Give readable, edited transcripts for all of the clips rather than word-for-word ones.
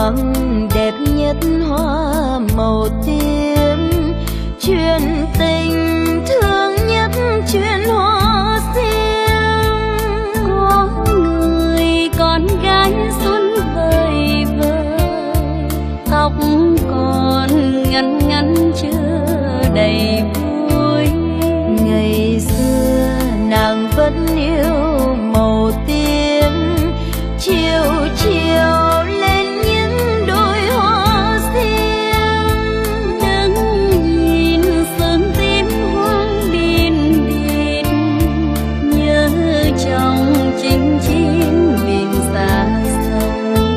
thoáng đẹp nhất hoa màu tím, chuyện tình thương nhất chuyện hoa xiêm. Có người con gái xuân vời vời, tóc còn ngắn ngắn chưa đầy vui. Ngày xưa nàng vẫn yêu màu tím, chiều chiều lên những đôi hoa xiêm. Đứng nhìn sương tím hoang biên biệt, nhớ trong chinh chiến biển xa xôi.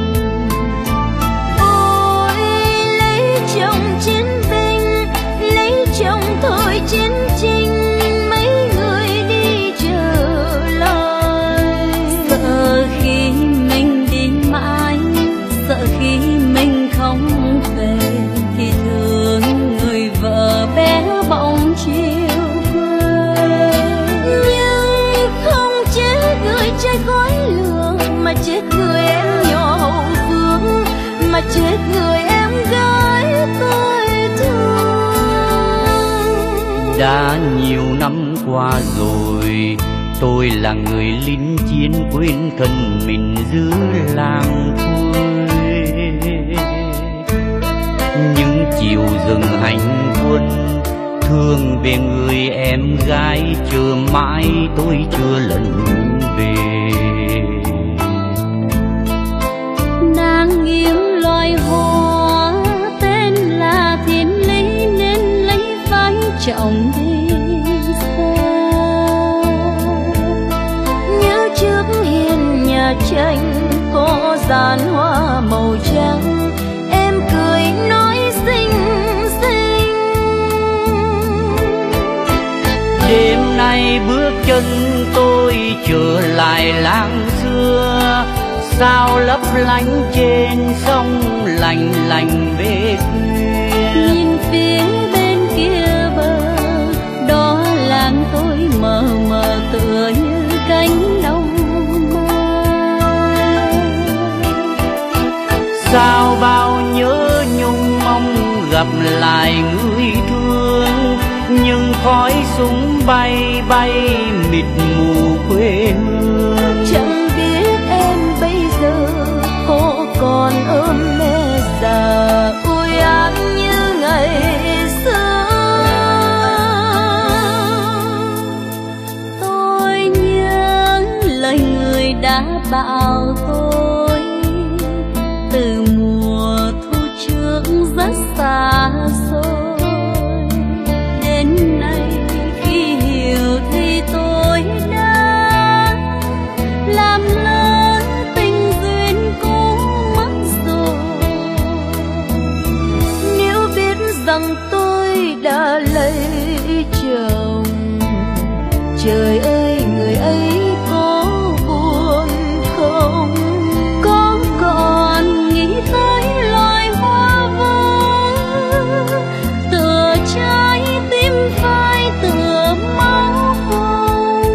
Ôi lấy chồng chiến binh, lấy chồng thôi chiến tranh, mấy người đi chờ lời. Sợ khi mình đi mãi, sợ khi mình không về, thì thương người vợ bé bỏng chiều quê. Nhưng không chết người trai khói lửa, mà chết người em nhỏ hậu phương, mà chết người em gái tôi thương. Đã nhiều năm qua rồi, tôi là người lính chiến quên thân mình giữa làng quê. Những chiều rừng hành quân, thương về người em gái, chờ mãi tôi chưa lần về. Nàng yêu loài hoa tên là thiên lý, nên lấy vai chồng đi xa. Nhớ trước hiên nhà tranh có dàn hoa màu trắng, em cười nói xinh xinh. Đêm nay bước chân tôi trở lại làng xưa, sao lấp lánh trên sông lành lành về khuya. Nhìn phía bên kia bờ, đó làng tôi mờ mờ tựa như cánh đồng mơ. Sao bao nhớ nhung mong gặp lại người thương, nhưng khói súng bay bay mịt mù quê hương. Chẳng biết em bây giờ có còn ôm mẹ già ôi an như ngày xưa. Tôi nhớ lời người đã bảo tôi, từ mùa thu trước rất xa xôi. Đến nay khi hiểu thì tôi đã làm lỡ tình duyên cũ mất rồi. Nếu biết rằng tôi đã lấy chồng, trời ơi người ấy có buồn không? Có còn nghĩ tới loài hoa vỡ, tựa trái tim phai tựa máu hồng.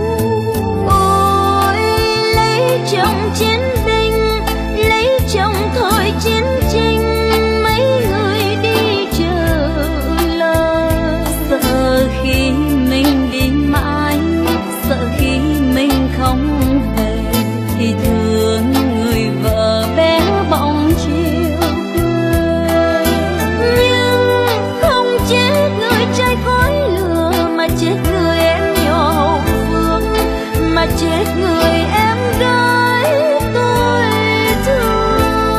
Ôi lấy chồng chiến binh, lấy chồng thôi chiến tranh, mấy người đi chờ lời. Sợ khi mình đi mãi, sợ khi mình không về, thì thương người vợ bé bỏng chiều quê. Nhưng không chết người trai khói lửa, mà chết người em nhỏ hậu phương, mà chết người em gái tôi thương.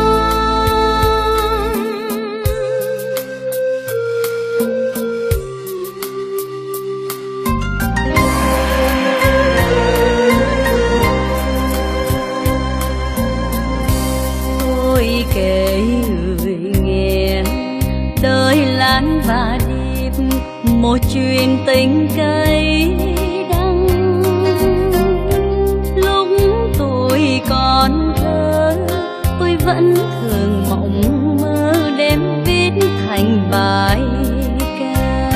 Tôi kể người nghe đời láng và điệp, một chuyện tình cay đắng. Lúc tôi còn thơ, tôi vẫn thường mộng mơ đêm viết thành bài ca.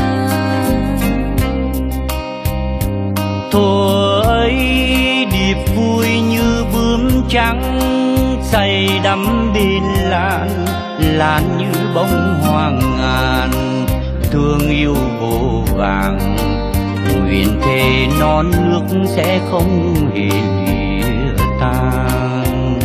Thuở ấy điệp vui như bướm trắng, say đắm bên lan, lan như bông hoa ngàn, thương yêu vô vàng. Nguyện thề non nước sẽ không hề lìa tàn.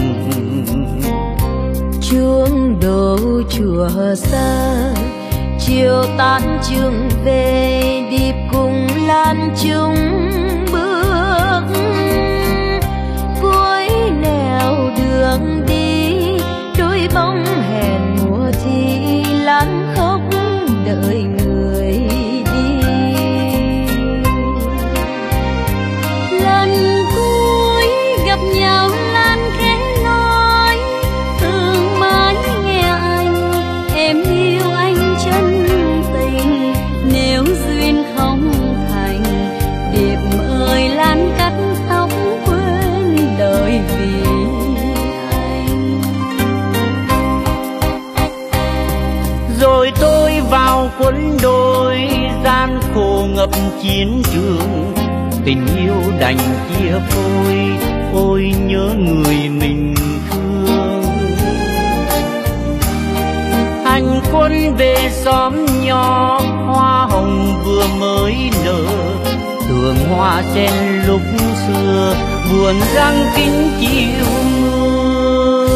Chuông đổ chùa xa, chiều tan trường về, điệp cùng lan chung bước. Cuối nẻo đường đi, đôi bóng hẹn mùa thi, lan khóc đợi người đi. Lần cuối gặp nhau lan khẽ nói, thương mãi nghe anh, em yêu anh chân tình. Nếu duyên không thành, điệp ơi lan cắt tóc quên đời vì anh. Rồi tôi vào quân đội, gian khổ ngập chiến trường, tình yêu đành chia phôi, ôi nhớ người mình thương. Hành quân về xóm nhỏ, hoa hồng vừa mới nở, tường hoa sen lúc xưa buồn răng kính chiều mưa.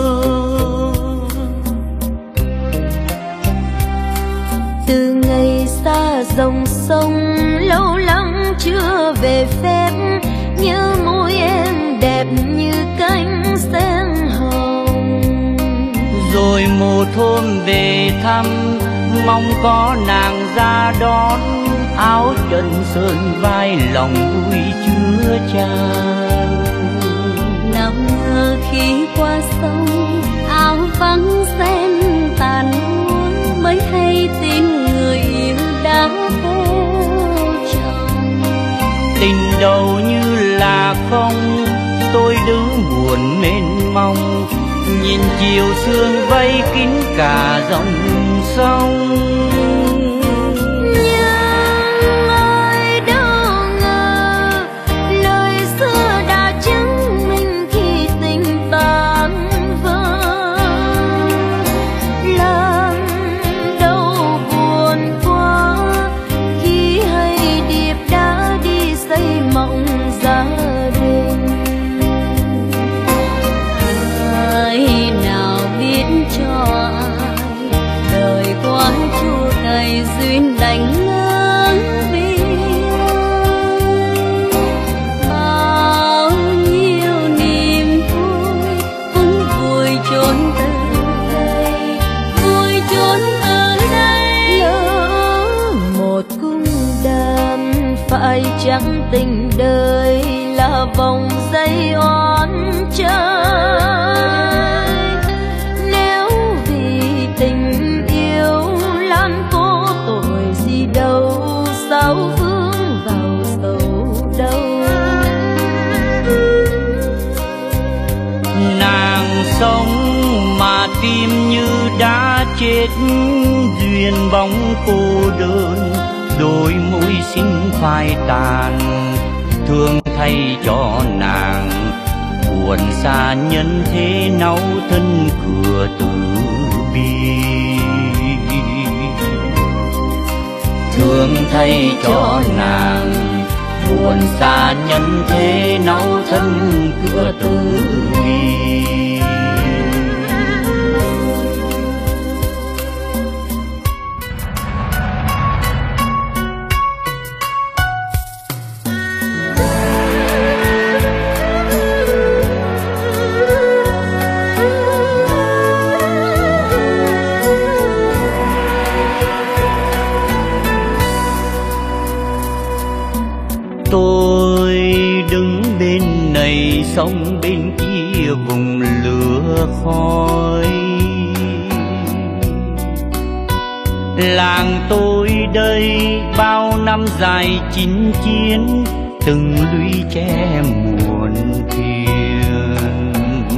Từ ngày xa dòng sông, lâu lắm chưa về phép, nhớ môi em đẹp như cánh sen hồng. Rồi một hôm về thăm, mong có nàng ra đón, áo trần sơn vai lòng vui chứa chan. Nào ngờ khi qua sông, áo vắng sen tàn buông, mới hay tin người yêu đã theo chồng. Tình đầu như là không, tôi đứng buồn mênh mông, nhìn chiều sương vây kín cả dòng sông. Nhưng ai đâu ngờ, lời xưa đã chứng minh khi tình tan vỡ. Làm đâu buồn quá, khi hay điệp đã đi xây mộng gia đình. Ai nào biết cho ai, đời quá chua cay duyên đành ngỡ biếng. Bao nhiêu niềm vui cũng vùi chôn từ đây, vùi chôn ở đây. Lỡ một cung đàn, phải chăng tình đời là vòng dây oan trái? Nếu vì tình yêu lan có tội gì đâu, sao vướng vào sầu đau? Nàng sống mà tim như đã chết, duyên bóng cô đơn, đôi môi xinh phai tàn. Thương thay cho nàng, buồn xa nhân thế nấu thân cửa từ bi. Thương thay cho nàng, buồn xa nhân thế nấu thân cửa từ bi. Tôi đứng bên này, sông bên kia vùng lửa khói. Làng tôi đây bao năm dài chinh chiến, từng lũy tre muộn phiền.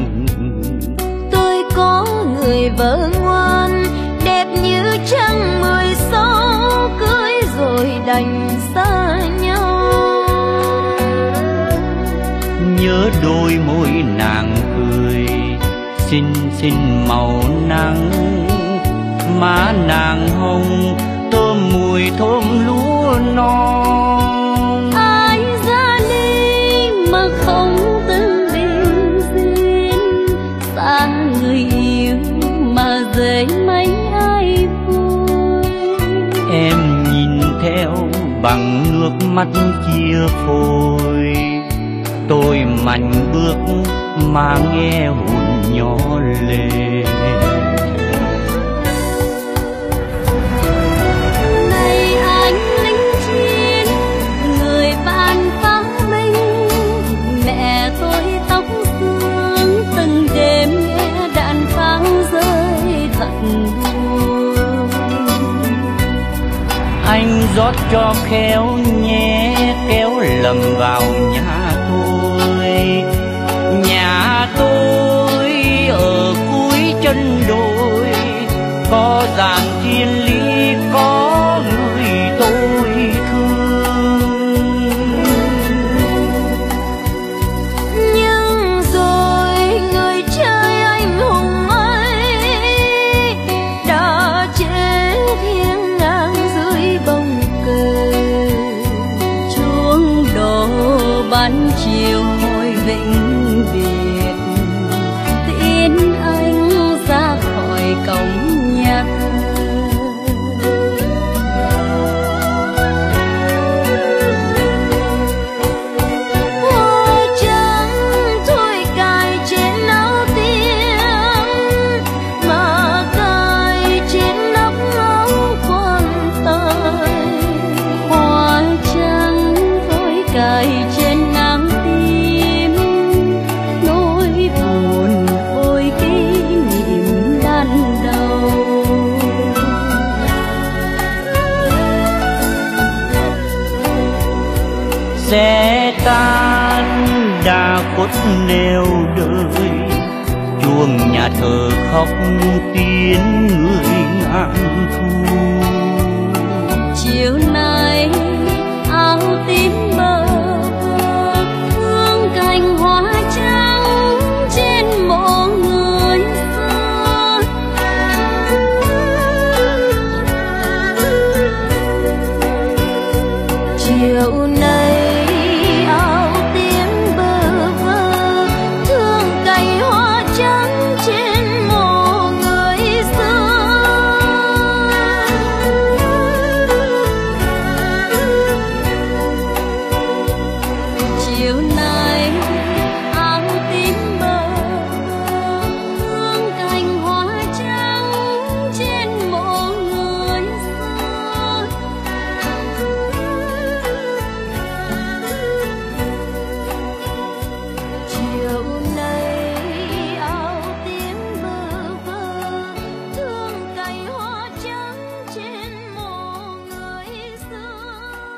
Tôi có người vợ ngoan, đẹp như trăng 16, cưới rồi đành xa nhau. Nhớ đôi môi nàng cười, xinh xinh màu nắng, má nàng hồng thơm mùi thơm lúa non. Ai ra đi mà không từng bình duyên, xa người yêu mà dễ mấy ai vui. Em nhìn theo bằng nước mắt chia phôi, tôi mạnh bước mà nghe hồn nhỏ lên. Này anh lính chiến, người bạn pháo binh, mẹ tôi tóc xương, từng đêm nghe đạn pháo rơi thật buồn. Anh rót cho khéo nhé, kéo lầm vào nhà tôi. Nhà tôi ở cuối chân đồi, có dàn thiên lý, có người tôi thương. Nhưng rồi người trai anh hùng ấy đã chết hiên ngang dưới bóng cờ. Chuông đổ ban chiều hồi vĩnh biệt, tiễn anh ra khỏi cổng nhà thờ. Hoa trắng thôi cài trên áo tiên, mà cài trên nóc áo quan tài. Hoa trắng thôi cài trên áng tim, nỗi buồn ôi kỷ niệm đan đầu. Sẽ tan đã khuất nêu đời, chuông nhà thờ khóc tiếng người ngang thu. Chiều nay áo tím bờ vơ, hương cành hoa trắng trên mộ người xưa. Chiều nay áo tím bơ vơ, thương cành hoa trắng trên mộ người xưa. Chiều nay áo tím bờ vơ, hương cành hoa trắng trên mộ người xưa. Chiều nay áo tím bơ vơ, thương cành hoa trắng trên mộ người xưa.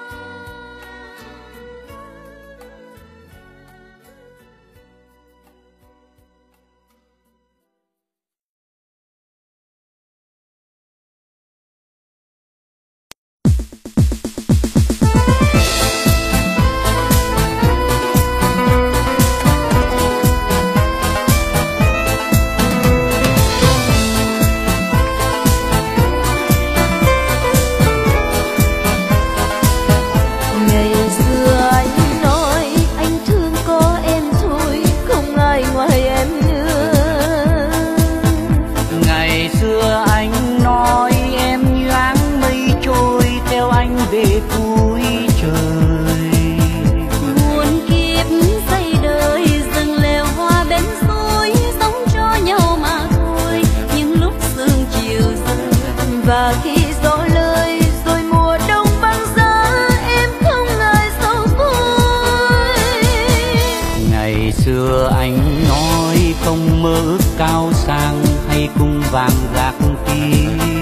Ngày xưa anh nói anh thương có em thôi, không ai ngoài em nữa. Ngày xưa anh nói em như áng mây trôi, theo anh về cuối trời. Muôn kiếp xây đời rừng lều hoa bên suối, sống cho nhau mà thôi. Nhưng lúc sương chiều rơi Và khi gió lời rồi mùa đông băng giá, em không ngại sầu vui. Ngày xưa anh nói không mơ ước cao sang hay cung vàng gạc kia.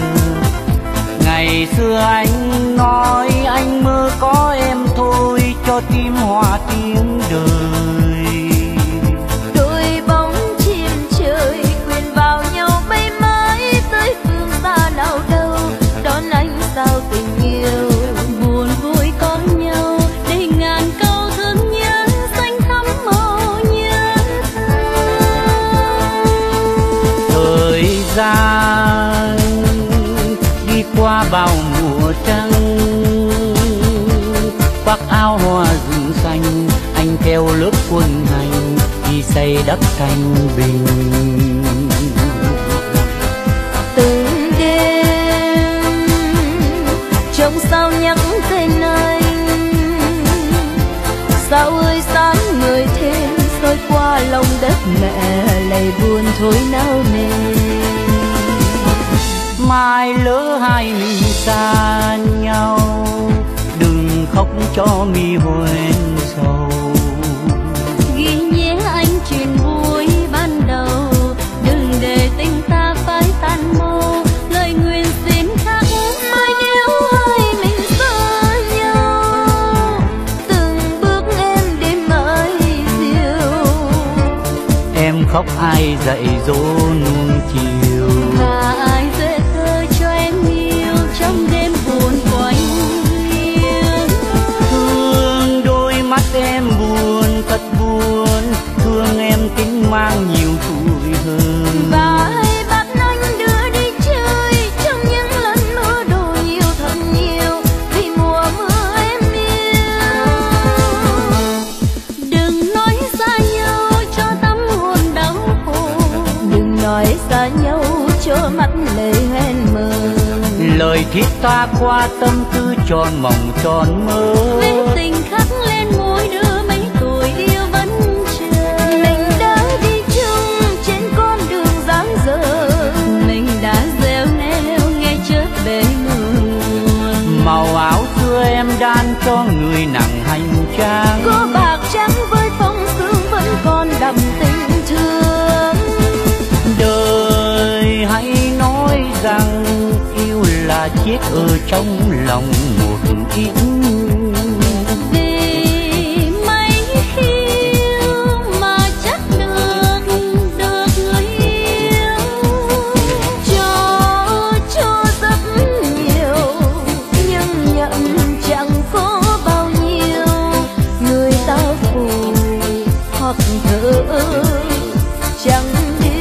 Ngày xưa anh nói anh mơ có em thôi, cho tim hòa tiếng đời. Đôi bóng chim trời quyện vào nhau bay mãi tới phương xa nào đâu, đón anh sao tình yêu. buồn vui có nhau để ngàn câu thương nhớ xanh thắm màu nhớ thương. gian đi qua bao mùa trăng, khoác áo hoa rừng xanh anh theo lớp quân hành đi xây đắp thanh bình. Từng đêm trong sao nhắc tên anh, sao ơi sáng người thêm soi qua lòng đất mẹ, lầy buồn thôi nao nề. Mai lỡ hai mình xa nhau, đừng khóc cho mi hoen sầu. Ghi nhé anh chuyện vui ban đầu, đừng để tình ta phải tan mau. Lời nguyện xin khắc mai nếu hai mình xa nhau, từng bước em đêm mãi diều. Em khóc ai dạy dỗ nuông chiều, và ai dễ thơ cho em yêu trong đêm buồn quạnh hiu. thương đôi mắt em buồn thật buồn, thương em tính mang nhiều tuổi hơn. Và hãy bắt anh đưa đi chơi trong những lần mưa đổ nhiều thật nhiều, vì mùa mưa em yêu. Đừng nói xa nhau cho tâm hồn đau khổ, Đừng nói xa nhau cho mắt lệ hoen mờ. Lời thiết tha qua tâm tư tròn mộng tròn mơ. vết tình khắc lên môi đưa mấy tuổi yêu vẫn chờ. Mình đã đi chung trên con đường dáng dở, Mình đã gieo neo nghe chớp bể mưa. Màu áo xưa em đan cho người nặng hành trang, có bạc trắng với phong sương vẫn còn đậm tình thương. đời hãy nói rằng yêu là chết ở trong lòng một ít. Vì mấy khiêu mà chắc được người yêu. Cho rất nhiều nhưng nhận chẳng có bao nhiêu. Người ta vội hoặc thở chẳng biết.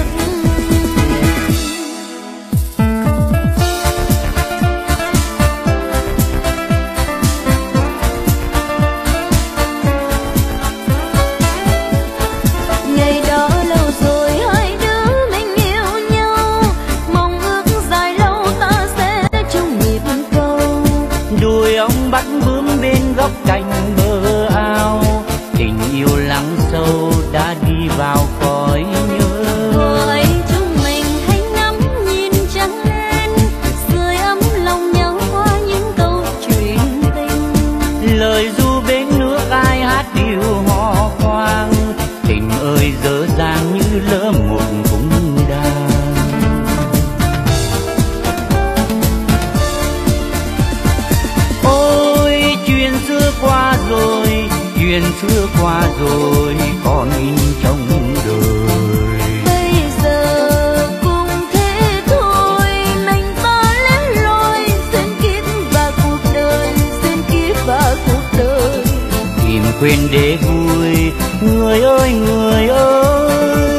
Ngày đó lâu rồi hai đứa mình yêu nhau, mong ước dài lâu ta sẽ chung nhịp cầu. Đuôi ông bắt bướm bên góc cạnh bờ ao, tình yêu lắng sâu đã đi vào cõi nhớ. Thôi chúng mình hãy ngắm nhìn trăng lên, sưởi ấm lòng nhau qua những câu chuyện tình. Lời ru bên nước ai hát điều hò khoang, tình ơi dở dang như lỡ một cung đàn. Ôi chuyện xưa qua rồi, chuyện xưa qua rồi còn in trong đời. Bây giờ cũng thế thôi, mình ta lén loi xuyên kiếp và cuộc đời, xuyên kiếp và cuộc đời. Tìm quên để vui, người ơi người ơi.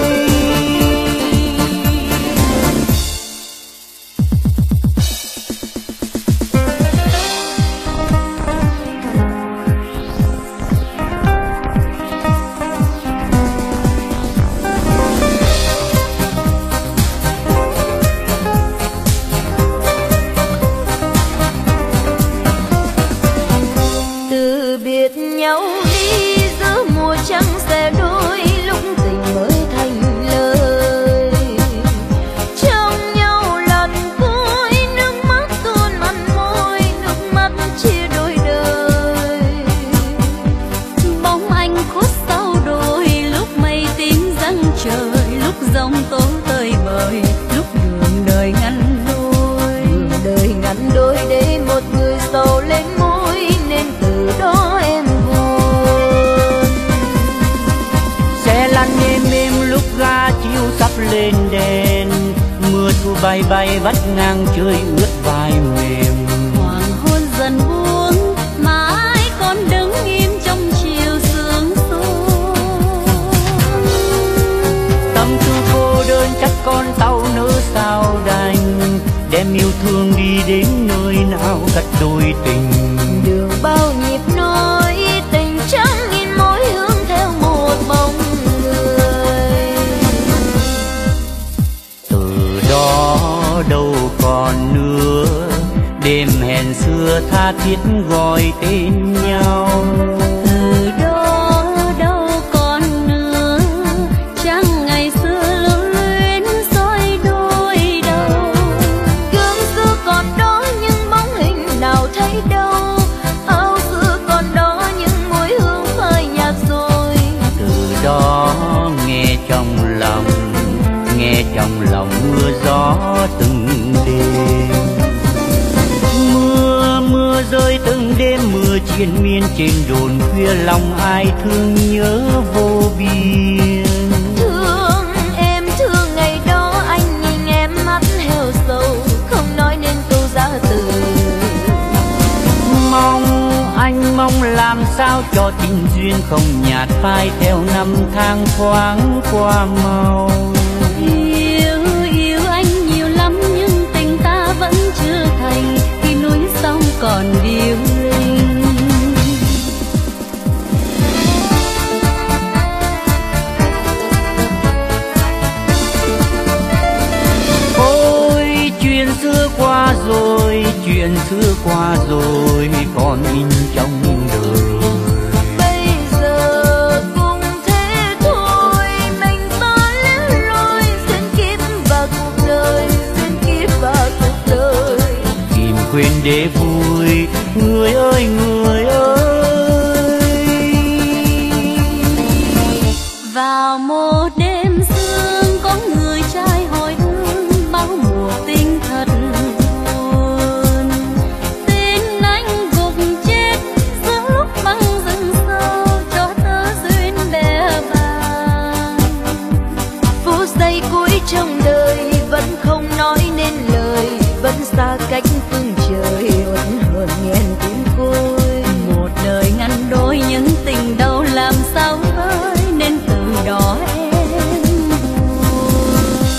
Từ biệt nhau đi giữa mùa trăng sẽ đôi lúc tình mới thành lời. Trong nhau lần cuối nước mắt tuôn mặn môi, nước mắt chia đôi đời. Bóng anh khuất sau đồi, lúc mây tím giăng trời, lúc giông tố tơi bời, lúc đường đời ngăn đôi. Đời ngắn đôi để một người sầu lên môi, nên từ đó em buồn. Xe lăn êm êm lúc ga chiếu sắp lên đèn, mưa thu bay bay vắt ngang trời ướt vai mềm. Hoàng hôn dần buông mà ai còn đứng im trong chiều sương xuống. Tâm tư cô đơn chắc con tàu nữ thương đi đến nơi nào cách đôi tình. Đường bao nhịp nối tình trăm nghìn mối hướng theo một bóng người. Từ đó đâu còn nữa đêm hẹn xưa tha thiết gọi tên nhau. Từ đó đâu còn nữa chẳng ngày xưa lưu luyến dối đôi đầu. Gương xưa còn đó nhưng bóng hình nào thấy đâu. Áo xưa còn đó nhưng mùi hương phai nhạt rồi. Từ đó nghe trong lòng mưa gió từng đêm. Mưa rơi từng đêm, mưa triền miên trên đồn khuya, lòng ai thương nhớ vô biên. Thương em thương ngày đó anh nhìn em mắt heo sầu, không nói nên câu giá từ. Anh mong làm sao cho tình duyên không nhạt phai theo năm tháng thoáng qua mau. Yêu anh nhiều lắm nhưng tình ta vẫn chưa thành, khi núi sông còn điêu linh. Ôi chuyện xưa qua rồi, chuyện xưa qua rồi còn in trong đời. Bây giờ cũng thế thôi, mình ta lẻ loi duyên kiếp và cuộc đời, duyên kiếp và cuộc đời. Tìm quên để vui, người ơi người ơi. Vào một đêm sương có người trai hồi hương, bao mùa tình thật buồn. Tin anh gục chết giữa lúc băng rừng sâu, cho tớ duyên bé bàng. Phút giây cuối trong đời vẫn không nói nên lời, vẫn xa cách phương trời uẩn hờn nghẹn tim côi. Một đời ngăn đôi những tình đâu làm sao tới, nên từ đó em buồn.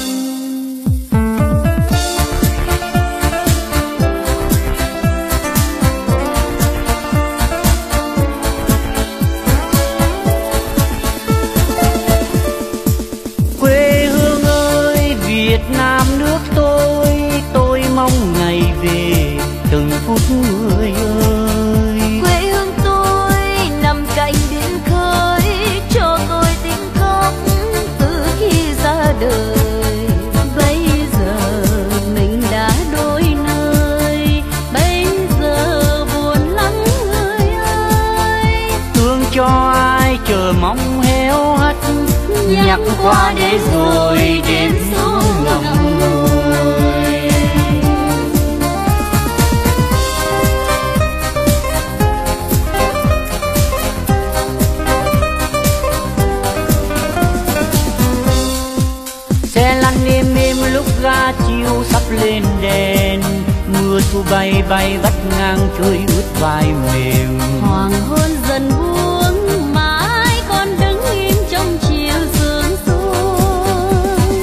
Quê hương ơi Việt Nam nước tôi mong ngày về từng phút người ơi. Quê hương tôi nằm cạnh biển khơi, cho tôi tiếng khóc từ khi ra đời. Bây giờ mình đã đôi nơi, bây giờ buồn lắm người ơi. Thương cho ai chờ mong héo hắt, nhắc qua để rồi đêm xuống ngậm ngùi. Xe lăn êm êm lúc ga chiều sắp lên đèn, mưa thu bay bay vắt ngang trời ướt vai mềm. Hoàng hôn dần buông mà ai còn đứng im trong chiều sương xuống.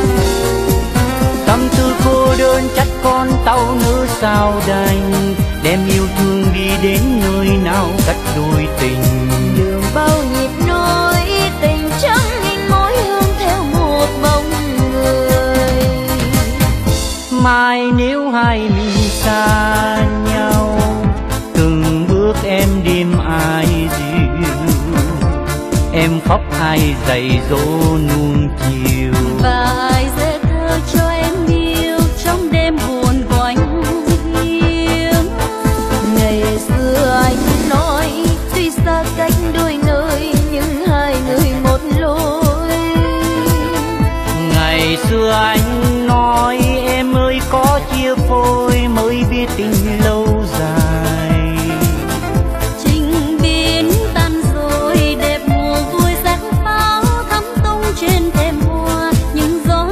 Tâm tư cô đơn chắc con tàu nữ sao đành, đem yêu thương đi đến nơi nào cách đôi tình. Đường bao nhịp nối tình trăm nghìn mối hương theo một bóng người. Mai nếu hai mình xa nhau, từng bước em đêm ai dịu, em khóc ai dạy dỗ nuông chiều. Và ai sẽ thơ cho em yêu trong đêm buồn quạnh hiu. Ngày xưa anh nói tuy xa cách đôi nơi nhưng hai người một lối. Ngày xưa anh nói em ơi có chia phôi mới biết tình lâu dài. Trình biến tan rồi đẹp mùa vui sắc pháo thắm tung trên thềm hoa, những gió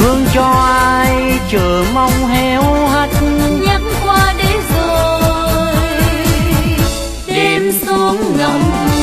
thương cho ai chờ mong héo hắt, nhắc qua đấy rồi đêm xuống ngầm.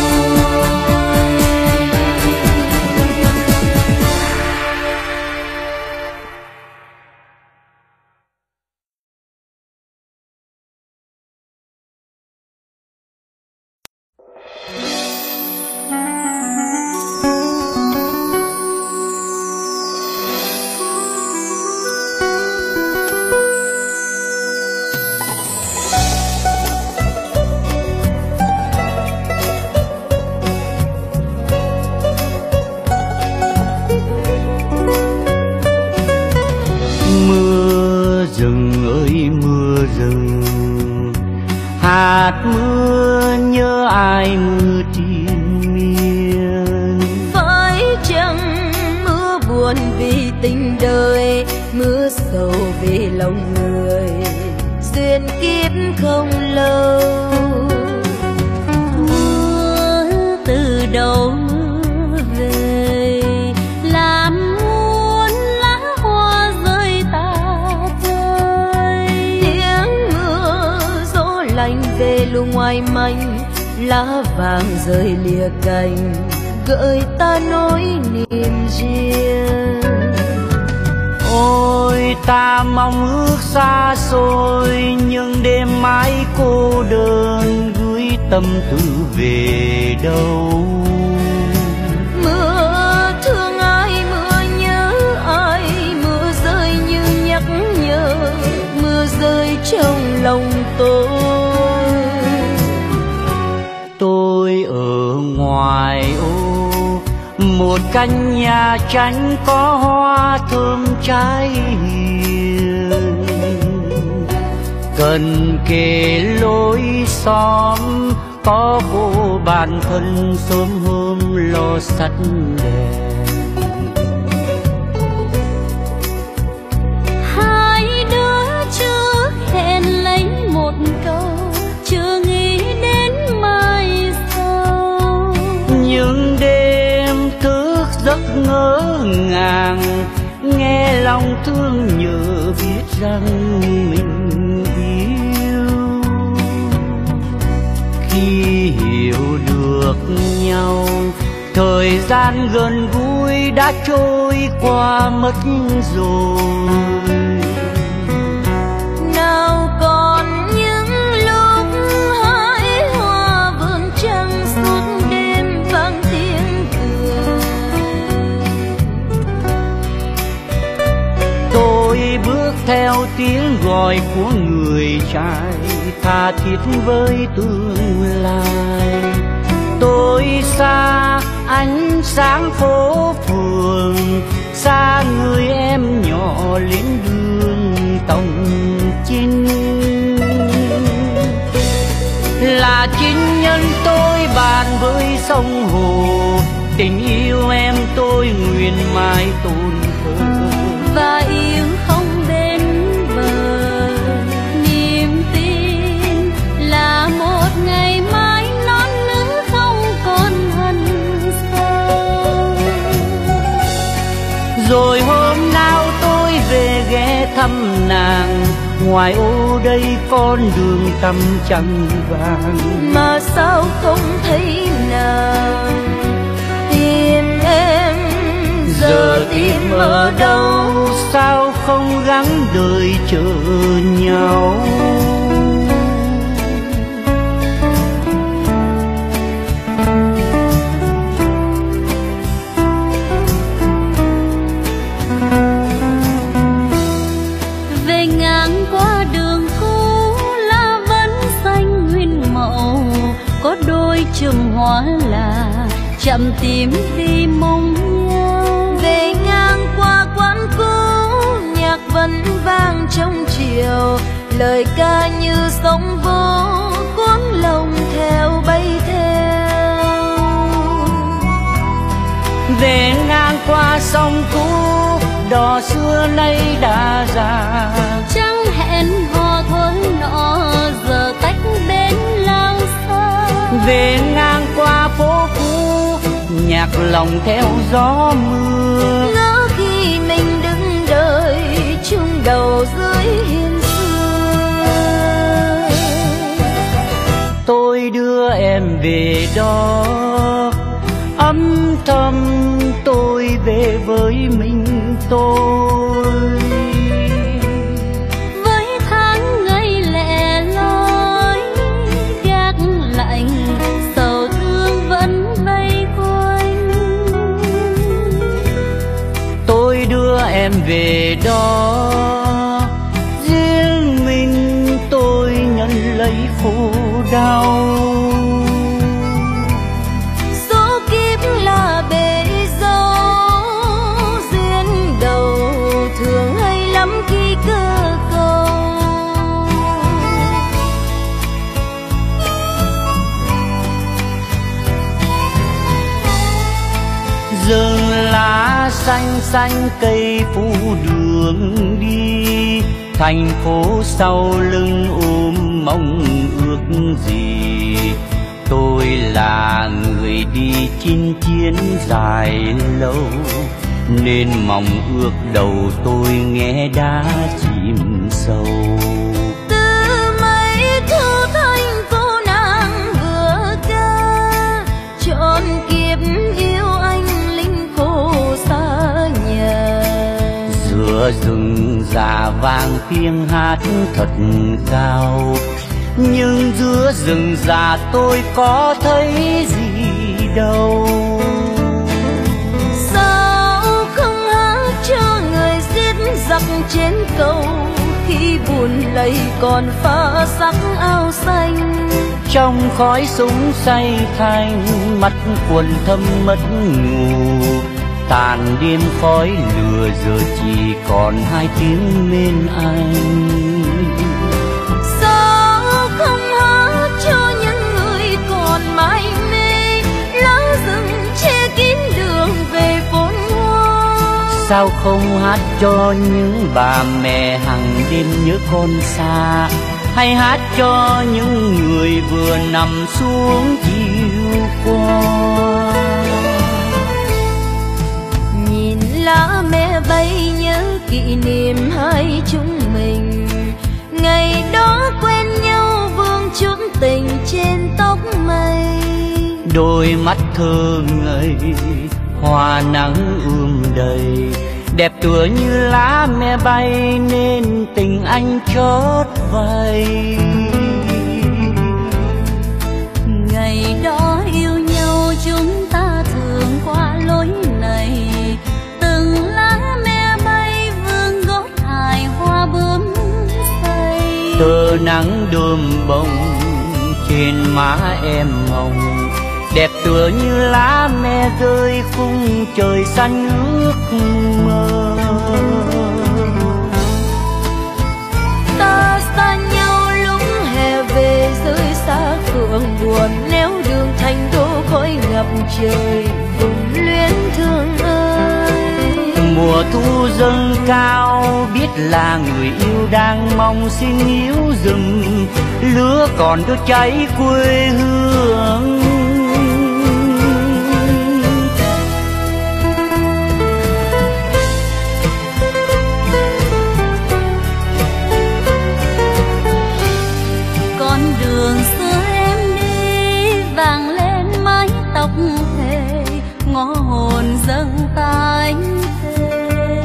Hạt mưa nhớ ai mưa triền miên, phải chăng mưa buồn vì tình đời, mưa sầu vì lòng người, duyên kiếp không lâu. Mưa từ đầu mưa về làm muôn lá hoa rơi tả rơi, Tiếng mưa gió lạnh về lu ngoài manh, lá vàng rơi lìa cành, gợi ta nỗi niềm riêng. ôi ta mong ước xa xôi, nhưng đêm mãi cô đơn gửi tâm tư về đâu. Mưa thương ai, mưa nhớ ai, mưa rơi như nhắc nhở, mưa rơi trong lòng tôi. Tôi ở ngoài ô, một căn nhà tranh có hoa thơm trái hiền, cần kề lối xóm có vô bàn thân sớm hôm lo sắt đèn. hai đứa chưa hẹn lấy một câu, chưa nghĩ đến mai sau. Nhưng đêm thức giấc ngỡ ngàng, nghe lòng thương nhớ biết rằng mình yêu. Khi hiểu được nhau, thời gian gần gũi đã trôi qua mất rồi. Nào còn những lúc hái hoa vườn trăng suốt đêm vang tiếng cười. Tôi bước theo tiếng gọi của người trai, tha thiết với tương lai. Tôi xa ánh sáng phố phường, xa người em nhỏ lên đường Tổng Chinh. Là chính nhân tôi bàn với sông hồ, tình yêu em tôi nguyện mãi tôn thờ. Và yêu không đến bờ, niềm tin là một ngày mai non nữ không còn hằn sâu. Rồi hôm nào tôi về ghé thăm nàng, ngoài ô đây con đường tăm trăng vàng. Mà sao không thấy nàng, tìm em Giờ tìm ở đâu, sao không gắng đời chờ nhau. Về ngang qua đường cũ lá vẫn xanh nguyên màu, có đôi chùm hoa là chậm tím vì mong nhau. về ngang qua quán cũ, nhạc vẫn vang trong chiều, lời ca như sóng vỗ cuốn lòng theo bay theo. Về ngang qua sông cũ, đò xưa nay đã già. Chẳng hẹn hò thôi nọ, giờ tách bên lao xa. Về ngang qua phố cũ, nhạc lòng theo gió mưa. Ngỡ khi mình đứng đợi mới hiền xưa. Tôi đưa em về đó, âm thầm tôi về với mình tôi. Với tháng ngày lẻ loi gác lạnh, sầu thương vẫn vây quanh. Tôi đưa em về đó, riêng mình tôi nhận lấy khổ đau. Số kiếp là bể dâu, duyên đầu thường hay lắm khi cơ cầu. Rừng lá xanh xanh cây phủ đường đi, thành phố sau lưng ôm mong ước gì. Tôi là người đi chinh chiến dài lâu, nên mong ước đầu tôi nghe đã chìm sâu. Từ mấy thu thanh cô nàng vừa ca, trọn kiếp yêu anh linh khổ xa nhà. Giữa rừng già vang tiếng hát thật cao, nhưng giữa rừng già tôi có thấy gì đâu. Sao không hát cho người giết giặc trên cầu, khi buồn lầy còn pha sắc áo xanh. Trong khói súng say thành, mắt quần thâm mất ngủ, tàn đêm khói lửa giờ chỉ còn hai tiếng bên anh. Sao không hát cho những người còn mãi mê, lá rừng che kín đường về phồn hoa. Sao không hát cho những bà mẹ hàng đêm nhớ con xa, hay hát cho những người vừa nằm xuống chiều qua. Nhìn lá me bay nhớ kỷ niệm hai chúng mình, ngày đó quen nhau vương chút tình trên tóc mây. Đôi mắt thơ ngây hoa nắng đầy, đẹp tựa như lá me bay nên tình anh chót vay. Ngày đó yêu nhau chúng ta thường qua lối này, từng lá me bay vương gót hài hoa bướm say. Tơ nắng đơm bông trên má em hồng, đẹp tựa như lá me rơi khung trời xanh ước mơ. Ta xa nhau lúc hè về rơi xa phượng buồn, nếu đường thành đô khói ngập trời vùng luyến thương ơi. Mùa thu dâng cao, biết là người yêu đang mong xin níu rừng, lửa còn đốt cháy quê hương. Con đường xưa em đi vàng lên mái tóc thề, ngõ hồn dâng tái thề.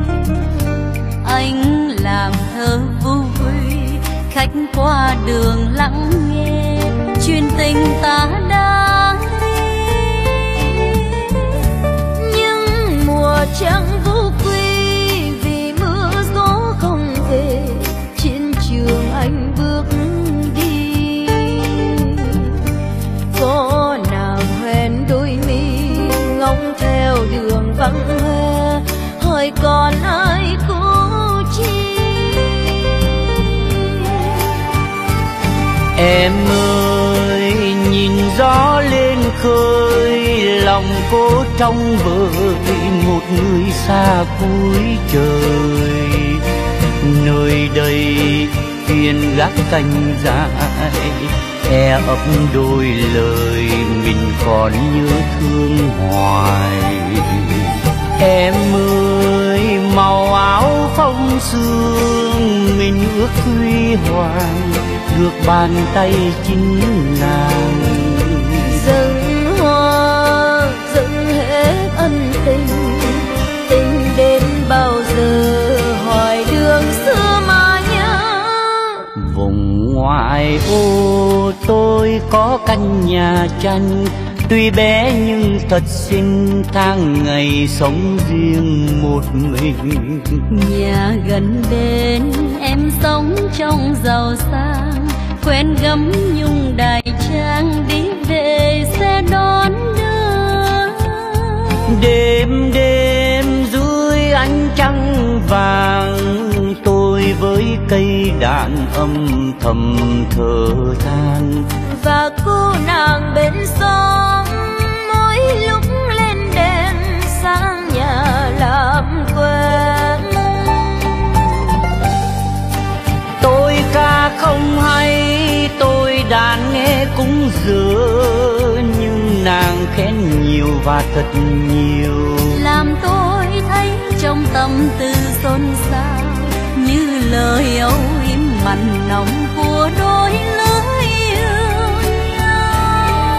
Anh làm thơ vui, khách qua đường lắng nghe chuyện tình ta đã đi. Nhưng mùa trăng vũ quy vì mưa gió không về, chiến trường anh bước đi. Có nào hoen đôi mi ngóng theo đường vắng hoe, hỏi còn ai cố chi. Em ơi nhìn gió lên khơi, lòng cô trong vơi một người xa cuối trời. Nơi đây phiên gác canh dài, e ấp đôi lời mình còn nhớ thương hoài. Em ơi màu áo phong sương mình ước huy hoàng được bàn tay chính nàng. Dâng hoa dâng hết ân tình, tình đến bao giờ hỏi đường xưa mà nhớ. Vùng ngoại ô tôi có căn nhà tranh, tuy bé nhưng thật xinh, tháng ngày sống riêng một mình. Nhà gần bên em sống trong giàu sang, quen gấm nhung đại trang đi về xe đón đưa. Đêm đêm dưới ánh trăng vàng, tôi với cây đàn âm thầm thở than. Và cô nàng bên xóm mỗi lúc lên đèn sang nhà làm quen. Tôi ca không hay, tôi đàn nghe cũng dở, nhưng nàng khen nhiều và thật nhiều, làm tôi thấy trong tâm tư xôn xao như lời âu yếm mặn nồng của đôi lứa yêu nhau.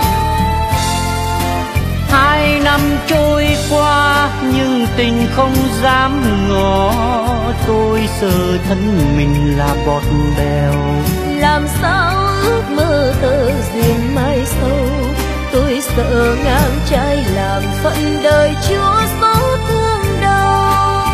2 năm trôi qua nhưng tình không dám ngỏ, tôi sợ thân mình là bọt bèo. Làm sao ước mơ tơ duyên mai sâu, tôi sợ ngang trái làm phận đời chúa số thương đau.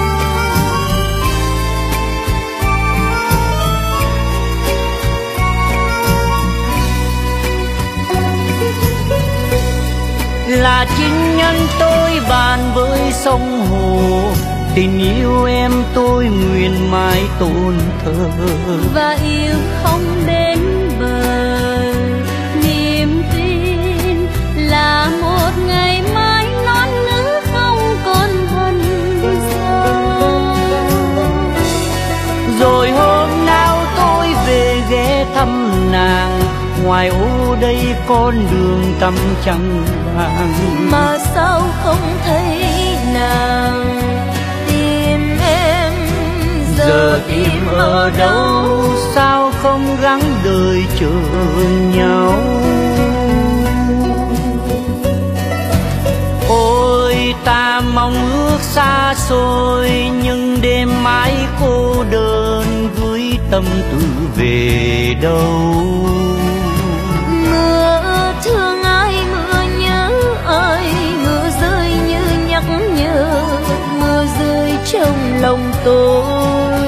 Là chính nhân tôi bàn với sông hồ, tình yêu em tôi nguyện mãi tôn thờ. Và yêu không đến bờ, niềm tin là một ngày mai non nữ không còn thân sao. Rồi hôm nào tôi về ghé thăm nàng, ngoài ô đây con đường tăm trăng vàng. Mà sao không thấy nàng, tìm em Giờ tìm ở đâu, sao không gắng đời chờ nhau. Ôi ta mong ước xa xôi, nhưng đêm mãi cô đơn gửi tâm tư về đâu. Mưa thương ai mưa nhớ ai, mưa rơi như nhắc nhở, mưa rơi trong lòng tôi.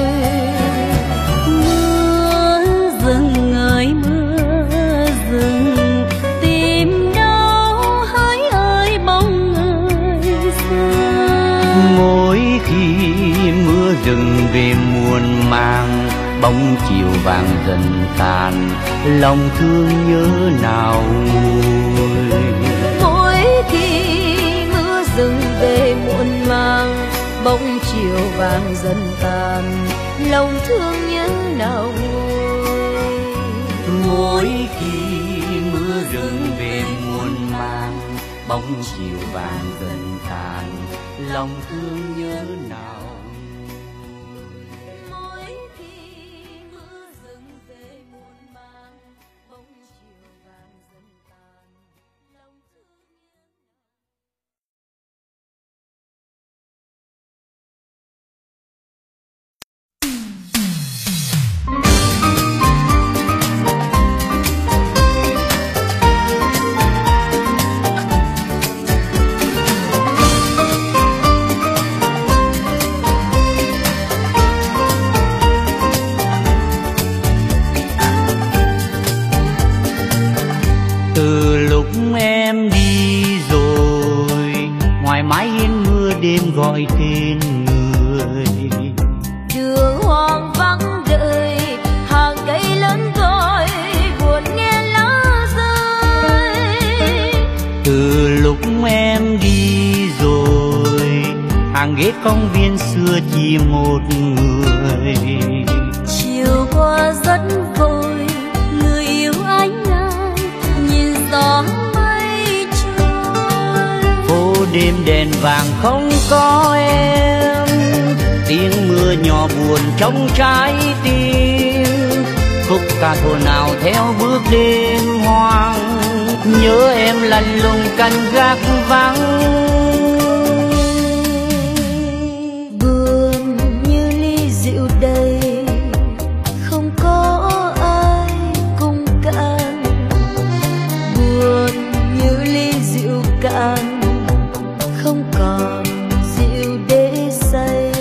Mưa rừng ơi mưa rừng, tìm đâu hỡi ơi bóng người xa. Mỗi khi mưa rừng về muôn màng, bóng chiều vàng dần tàn, lòng thương nhớ nào nguôi. Mỗi khi mưa rừng về muộn màng, bóng chiều vàng dần tàn, lòng thương nhớ nào nguôi. Mỗi khi mưa rừng về muôn màng, bóng chiều vàng dần tàn, lòng thương nhớ nào. Mỗi khi mưa rừng về muộn màng, bóng chiều vàng dần tàn, lòng thương Từ lúc em đi rồi, ngoài mái hiên mưa đêm gọi tên người. đường hoang vắng đời, hàng cây lớn gọi buồn nghe lá rơi. Từ lúc em đi rồi, hàng ghế công viên xưa chỉ một người. chiều qua rất vội, người yêu anh ai nhìn gió mây trôi. Phố đêm đèn vàng không có em, tiếng mưa lửa nhỏ buồn trong trái tim. Khúc ca thổ nào theo bước đêm hoang, nhớ em lạnh lùng canh gác vắng. Buồn như ly rượu đầy, không có ai cùng cạn. Buồn như ly rượu cạn, không còn rượu để say.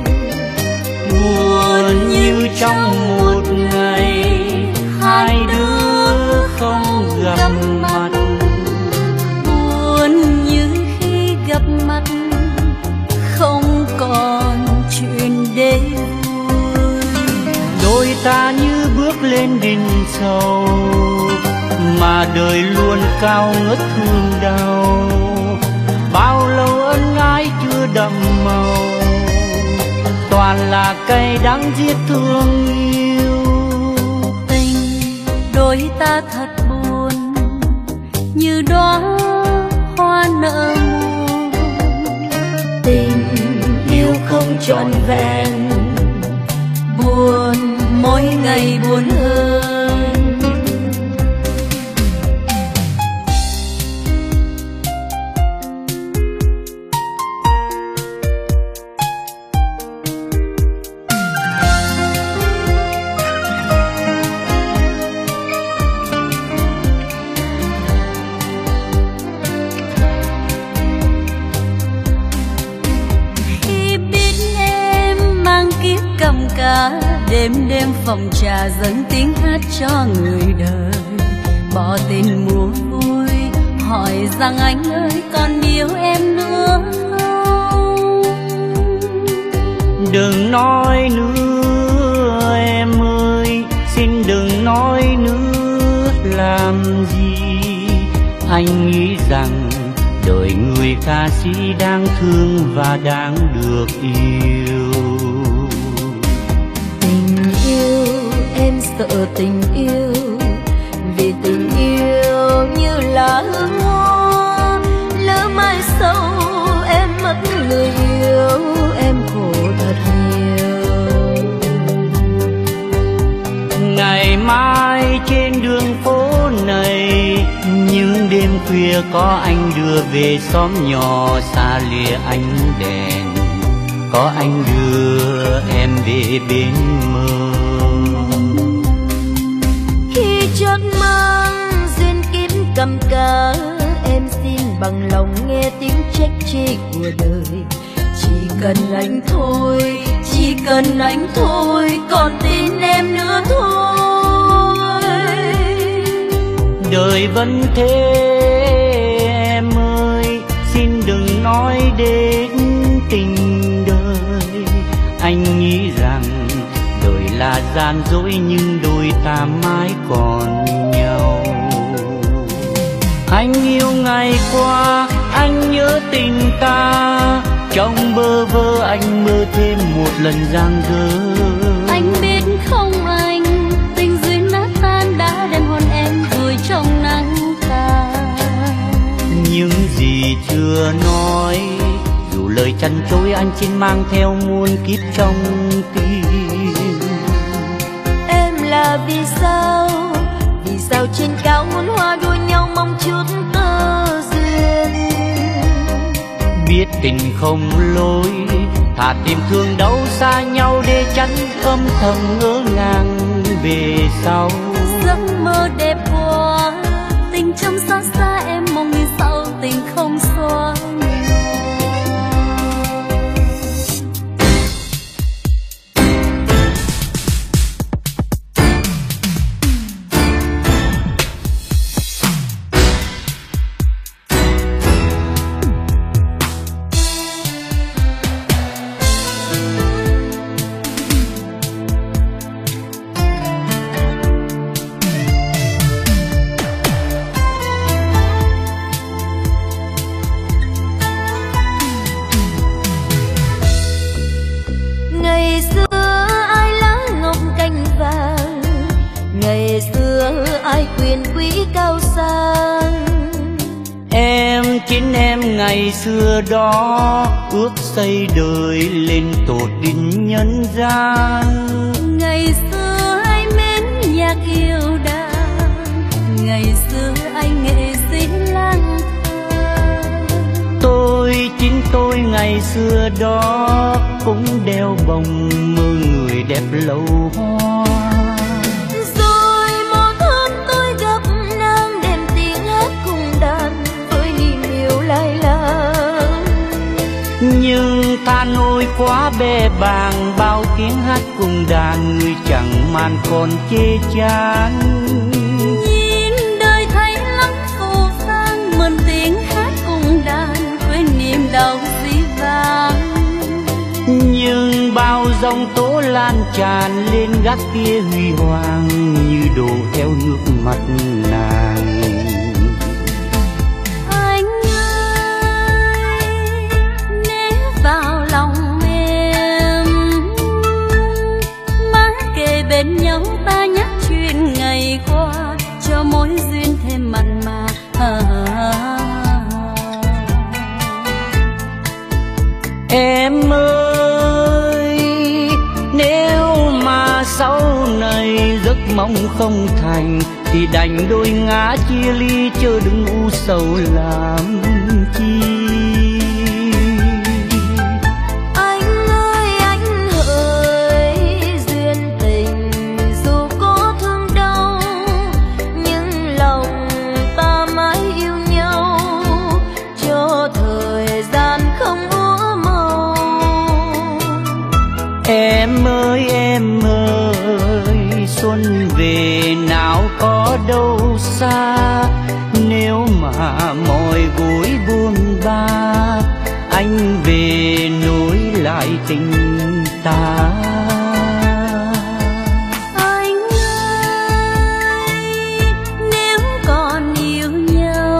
Buồn như trong một ngày hai đứa không gặp mặt. Buồn như khi gặp mặt không còn chuyện để vui. Đôi ta như bước lên đỉnh sâu, mà đời luôn cao ngất thương đau. Bao lâu ân ái chưa đậm màu, toàn là cay đắng giết thương yêu. Tình đôi ta thật buồn như đóa hoa nở muôn. Tình yêu không trọn vẹn, Buồn mỗi ngày buồn hơn. Đêm đêm phòng trà dâng tiếng hát cho người đời. Bỏ tình mua vui, hỏi rằng anh ơi còn yêu em nữa không? Đừng nói nữa em ơi, xin đừng nói nữa làm gì. Anh nghĩ rằng đời người ca sĩ đang thương và đang được yêu. em sợ tình yêu, vì tình yêu như là hương hoa, lỡ mai sau em mất người yêu, em khổ thật nhiều. Ngày mai trên đường phố này, những đêm khuya có anh đưa về xóm nhỏ xa lìa ánh đèn, có anh đưa em về bên mơ. Khi chợt mang duyên kiếp cầm cờ, em xin bằng lòng nghe tiếng trách chê của đời. Chỉ cần anh thôi, chỉ cần anh thôi, còn tin em nữa thôi. Đời vẫn thế em ơi, xin đừng nói đến tình đời. Anh nghĩ rằng đời là gian dối, nhưng đôi ta mãi còn nhau. Anh yêu ngày qua, anh nhớ tình ta, trong bơ vơ anh mơ thêm một lần giang dở. Anh biết không anh, tình duyên nát tan đã đem hồn em vùi trong nắng tàn. Những gì chưa nói, dù lời chăn chối anh xin mang theo muôn kiếp trong tim. Em là vì sao trên cao muôn hoa đua nhau mong chút tơ duyên. Biết tình không lối, thà tìm thương đâu xa nhau, để chắn âm thầm ngỡ ngàng về sau. Giấc mơ đẹp quá, tình trong xa xa em mong như sau tình không xóa. ngày xưa đó ước xây đời lên tột đỉnh nhân gian. Ngày xưa ai mến nhạc yêu đàn, ngày xưa anh nghệ sĩ lang thang. Chính tôi ngày xưa đó cũng đeo bồng mơ người đẹp lâu hoa. Rồi một hôm tôi gặp nàng đêm tiếng hát cùng đàn với niềm yêu lai láng. Nhưng tha nỗi quá bè bàng, bao tiếng hát cùng đàn người chẳng màn còn chê chán. Nhìn đời thấy lắm phù phang, mượn tiếng hát cùng đàn quên niềm đau dĩ vãng. Nhưng bao dòng tố lan tràn lên gác kia huy hoàng như đổ theo nước mắt nàng. Anh ơi, nếu vào lòng em, má kề bên nhau ta nhắc chuyện ngày qua, cho mối duyên thêm mặn mà. Em ơi, nếu mà sau này giấc mong không thành thì đành đôi ngã chia ly, chớ đừng u sầu làm chi. Anh ơi anh hỡi, duyên tình dù có thương đau, nhưng lòng ta mãi yêu nhau, cho thời gian không úa màu. Em ơi xuân về nào có đâu xa, nếu mà mỏi gối buông ba, anh về nối lại tình ta. Anh ơi, nếu còn yêu nhau,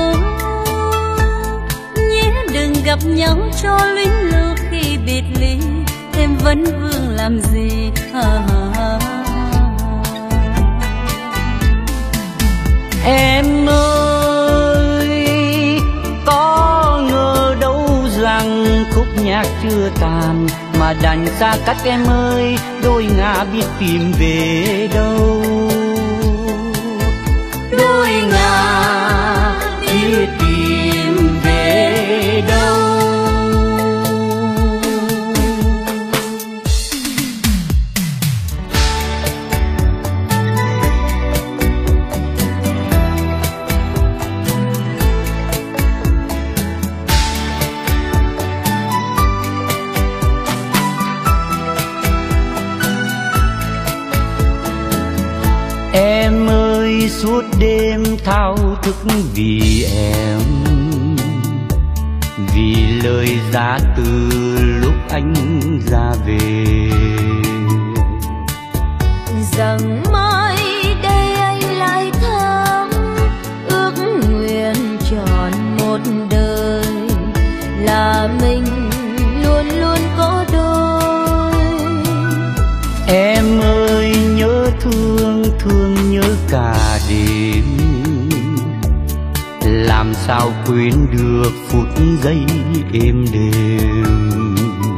nhé đừng gặp nhau cho luyến lưu khi biệt ly, thêm vấn vương làm gì. Em ơi, có ngờ đâu rằng khúc nhạc chưa tàn, mà đành xa cách em ơi, đôi ngả biết tìm về đâu. Đôi ngả biết tìm về đâu. Em ơi suốt đêm thao thức vì em, vì lời giá từ lúc anh ra về. Rằng mai đây anh lại thắm, ước nguyện tròn một đời là mình luôn luôn có đôi. Em ơi nhớ thương nhớ cả đêm, làm sao quên được phút giây êm đềm.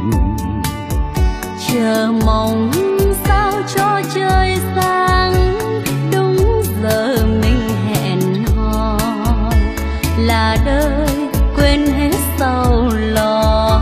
Chờ mong sao cho trời sáng, đúng giờ mình hẹn hò, là đời quên hết sầu lo.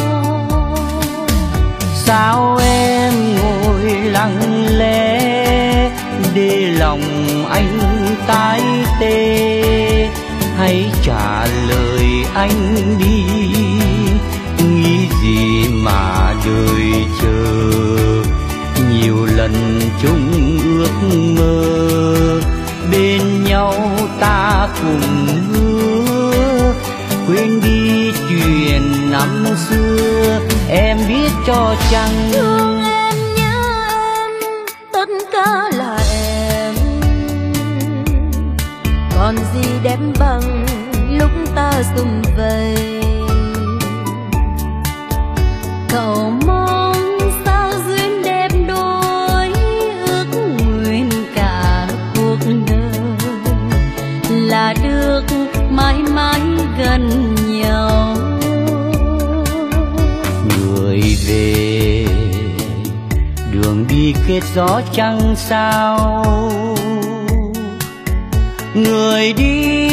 Sao em ngồi lặng lẽ để lòng anh tái tê, hãy trả lời anh đi, nghĩ gì mà đời chờ. Nhiều lần chung ước mơ bên nhau ta cùng hứa, quên đi chuyện năm xưa, em biết cho chăng. Thương em nhớ em, tất cả là em, còn gì đẹp bằng lúc ta sum vầy. Cầu mong sao duyên đẹp đôi, ước nguyện cả cuộc đời là được mãi mãi gần nhau. vì kết gió chẳng sao. Người đi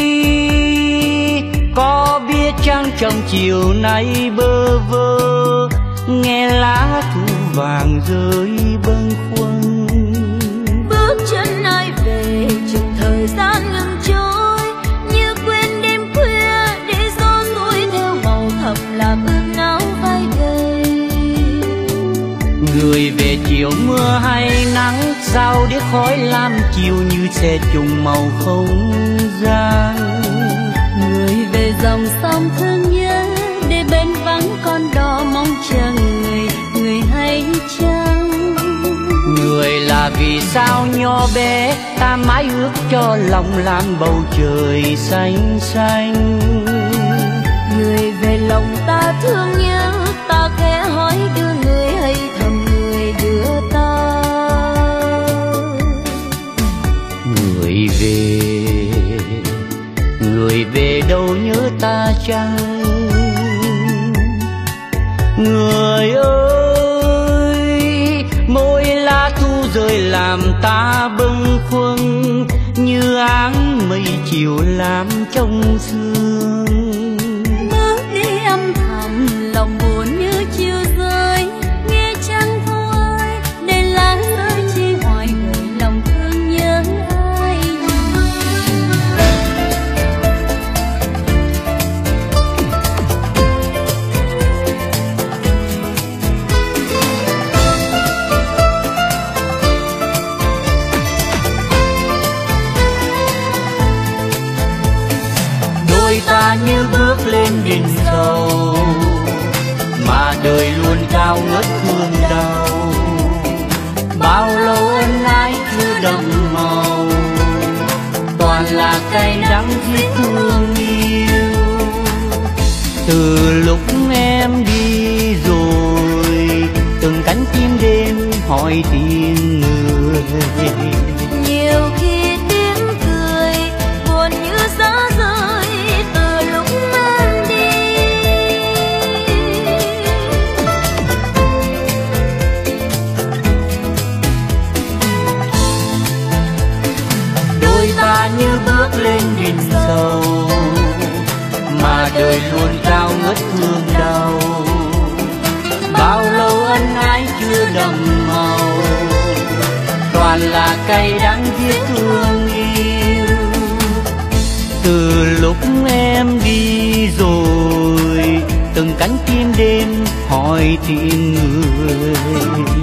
có biết chăng trong chiều nay bơ vơ, nghe lá thu vàng rơi bâng khuâng. Bước chân ai về chừng thời gian ngừng trôi, như quên đêm khuya để gió tối theo màu thầm làm ướt áo vai gầy. Người về chiều mưa hay nắng, sao để khói lam chiều như xe trùng màu không gian. Người về dòng sông thương nhớ, để bên vắng con đò mong chờ người, người hay chăng? Người là vì sao nhỏ bé, ta mãi ước cho lòng lan bầu trời xanh xanh. Người về lòng ta thương nhớ, ta khẽ hỏi đưa người hay thầm người đưa ta. Người về đâu nhớ ta chăng? Người ơi, mỗi lá thu rơi làm ta bâng khuâng, như áng mây chiều làm trong sương. Bước đi âm thầm lòng buồn như chiều rơi, nghe trăng thu ơi để lá rơi chi hoài gửi lòng thương nhớ ai. Đôi ta như bước lên đỉnh sâu, mà đời luôn cao ngất thương đau. Bao lâu ân ái chưa đậm màu, toàn là cay đắng thiết thương yêu. Từ lúc em đi rồi, từng cánh chim đêm hỏi tiếng người. Nhiều khi tiếng cười buồn như gió rơi từ lúc em đi. Đôi ta như bước lên đỉnh sâu, mà đời luôn cao ngất thương đau. Bao lâu ân ái chưa đậm màu, toàn là cay đắng thiết thương yêu. Từ lúc em đi rồi, từng cánh chim đêm hỏi tiếng người.